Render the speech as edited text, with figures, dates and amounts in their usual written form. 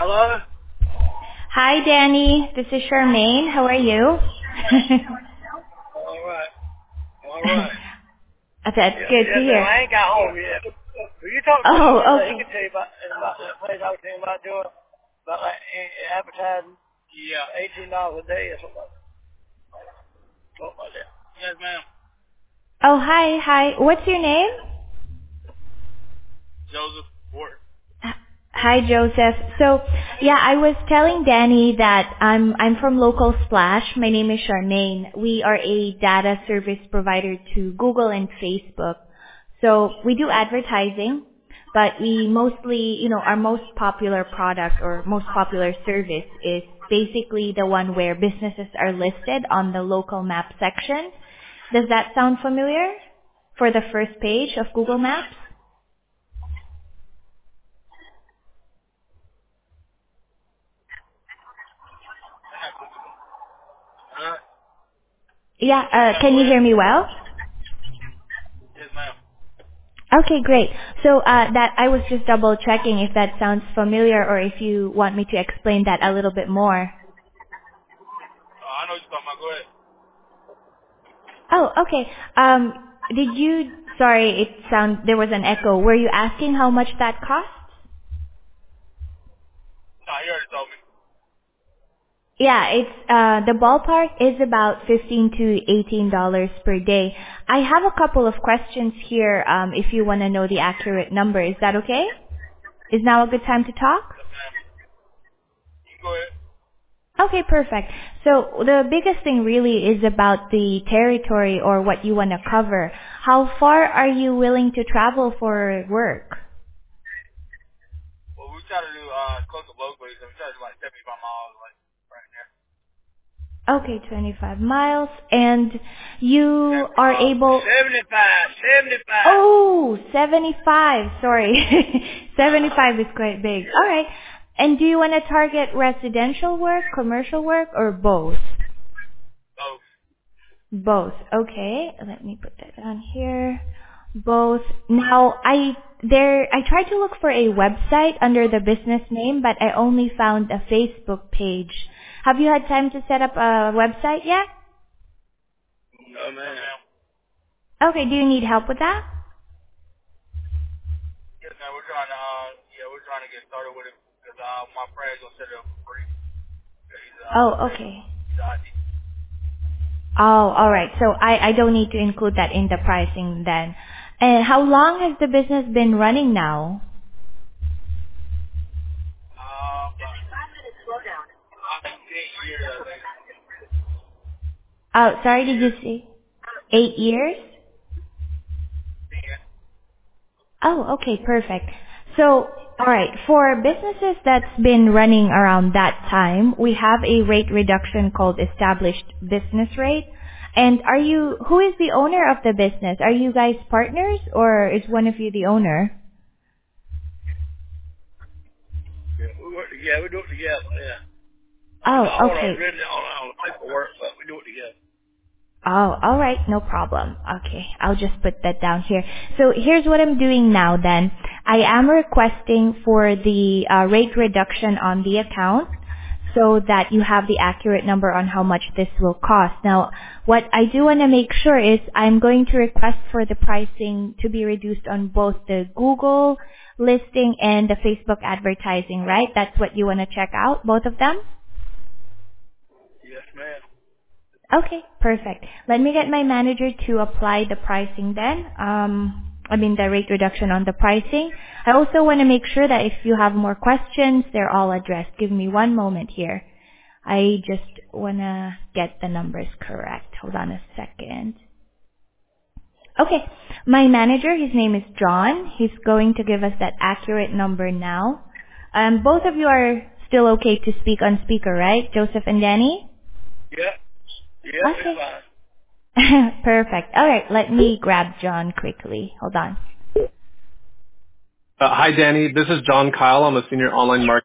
Hello? Hi, Danny. This is Charmaine. How are you? All right. All right. That's Yeah, good to yes, ma'am. hear. I ain't got home yet. Will you talk to Mr. Oh, Miller? He okay. can tell you about that place I was telling you about doing, about like advertising. Yeah. $18 a day or something like that. Yes, ma'am. Oh, hi. What's your name? Joseph Ward. Hi, Joseph. So, yeah, I was telling Danny that I'm from Local Splash. My name is Charmaine. We are a data service provider to Google and Facebook. So we do advertising, but we mostly, our most popular product or most popular service is basically the one where businesses are listed on the local map section. Does that sound familiar for the first page of Google Maps? Huh? Yeah, can you hear me well? Yes, ma'am. Okay, great. So that I was just double checking if that sounds familiar or if you want me to explain that a little bit more. I know what you're talking about. Go ahead. Oh, okay. Sorry, there was an echo. Were you asking how much that costs? No, you already told me. Yeah, the ballpark is about $15 to $18 per day. I have a couple of questions here, if you want to know the accurate number. Is that okay? Is now a good time to talk? Yes, ma'am. You can go ahead. Okay, perfect. So the biggest thing really is about the territory or what you want to cover. How far are you willing to travel for work? Well, we try to do close to locally, so we try to do like 75 miles, like right there. Okay, 25 miles. And you 70 are miles. able... 75. 75. Oh, 75. Sorry. 75 is quite big. Yeah. All right. And do you want to target residential work, commercial work, or both? Oh, Both. Okay. Let me put that down here. Both. Now, I tried to look for a website under the business name, but I only found a Facebook page. Have you had time to set up a website yet? no, ma'am. Okay. Do you need help with that? Yes, ma'am. We're trying to get started with it because my friend's gonna set it up for free. He's Oh, ready. okay. He's IT. Oh, all right. So I don't need to include that in the pricing then. And how long has the business been running now? About 8 years, I think. Oh, sorry, 8 did you years. say 8 years? Yeah. Oh, okay, perfect. So, all right, for businesses that's been running around that time, we have a rate reduction called established business rate. And who is the owner of the business? Are you guys partners or is one of you the owner? Yeah, we work together. We do it together. Yeah. I'm the Oh, owner, okay. written on the paperwork, but we do it together. Oh, all right, no problem. Okay, I'll just put that down here. So here's what I'm doing now then. I am requesting for the rate reduction on the account so that you have the accurate number on how much this will cost. Now, what I do want to make sure is I'm going to request for the pricing to be reduced on both the Google listing and the Facebook advertising, right? That's what you want to check out, both of them? Yes, ma'am. Okay, perfect. Let me get my manager to apply the pricing then. The rate reduction on the pricing. I also want to make sure that if you have more questions, they're all addressed. Give me one moment here. I just want to get the numbers correct. Hold on a second. Okay, my manager, his name is John. He's going to give us that accurate number now. Both of you are still okay to speak on speaker, right? Joseph and Danny? Yep. Yep, it's Okay. fine. Perfect. All right, let me grab John quickly. Hold on. Hi, Danny. This is John Kyle. I'm a senior online marketer.